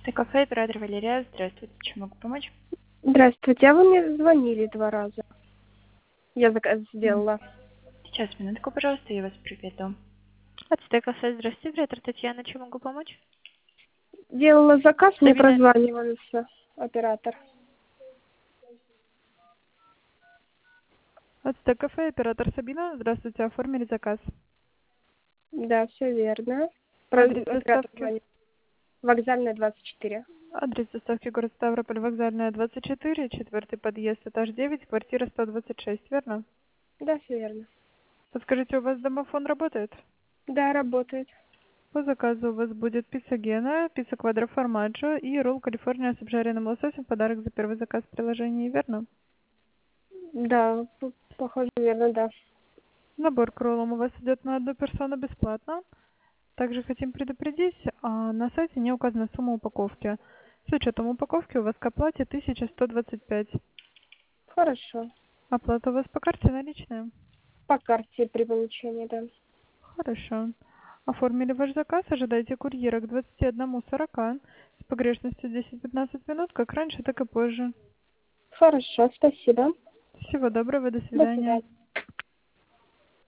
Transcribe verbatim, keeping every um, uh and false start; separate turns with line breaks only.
Это кафе, оператор Валерия. Здравствуйте, чем могу помочь?
Здравствуйте, а вы мне звонили два раза. Я заказ
М,
сделала.
Сейчас, минутку, пожалуйста, я вас приведу. Это кафе, здравствуйте, оператор Татьяна, чем могу помочь?
Делала заказ, мне
Сабина.
прозванивался оператор.
Это кафе, оператор Сабина. Здравствуйте, оформили заказ.
Да, все верно. Про...
Адрес
Оператор
доставки.
звонит. Вокзальная, двадцать четыре.
Адрес доставки город Ставрополь, вокзальная, двадцать четыре, четвертый подъезд, этаж девять, квартира сто двадцать шесть, верно?
Да, все верно.
Подскажите, у вас домофон работает?
Да, работает.
По заказу у вас будет пицца Гена, пицца Квадро Формаджо и ролл Калифорния с обжаренным лососем в подарок за первый заказ в приложении, верно?
Да, п- похоже, верно, да.
Набор к роллам у вас идет на одну персону бесплатно. Также хотим предупредить, а, на сайте не указана сумма упаковки. С учетом упаковки у вас к оплате тысяча сто двадцать пять.
Хорошо.
Оплата у вас по карте наличная?
По карте при получении, да.
Хорошо. Оформили ваш заказ, ожидайте курьера к двадцати одному сорока с погрешностью десять-пятнадцать минут, как раньше, так и позже.
Хорошо, спасибо.
Всего доброго, до
До
свидания.
свидания.